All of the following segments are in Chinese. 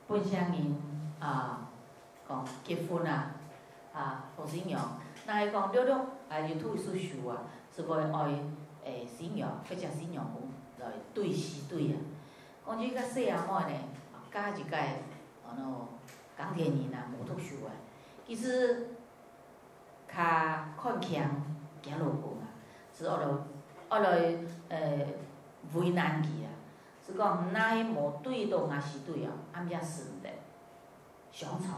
本乡人讲结婚互新娘，若会讲了了就推出秀是要爱新娘或者新娘公来对时对讲即较细阿妹呢，教一届钢铁人摩托秀其实较看强行路过是学来为难去是讲哪迄无对到也是对暗才顺利相处。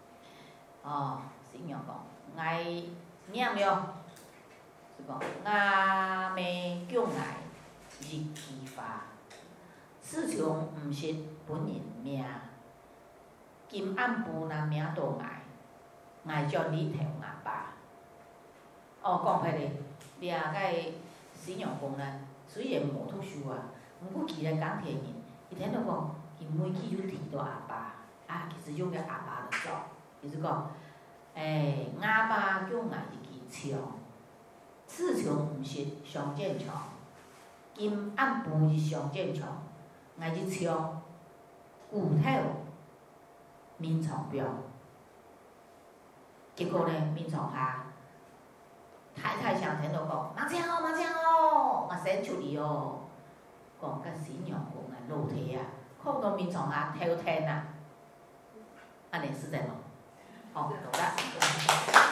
新娘讲爱念了，是讲阿妹将来日期花，此场毋是本人命，今暗晡若命倒爱将你听阿爸。讲歹咧，掠个新娘讲咱虽然摩托秀毋过其实钢铁人，伊听到讲，伊每记就提到阿爸，其实用个阿爸就走，就是讲，阿爸叫我日期唱，此场毋是上战场，今暗晡是上战场，日唱骨头面床标，结果呢，面床下。太太上听到讲，麻将先出去讲甲新娘讲露体看到面床下偷听安尼实在无？好，懂了。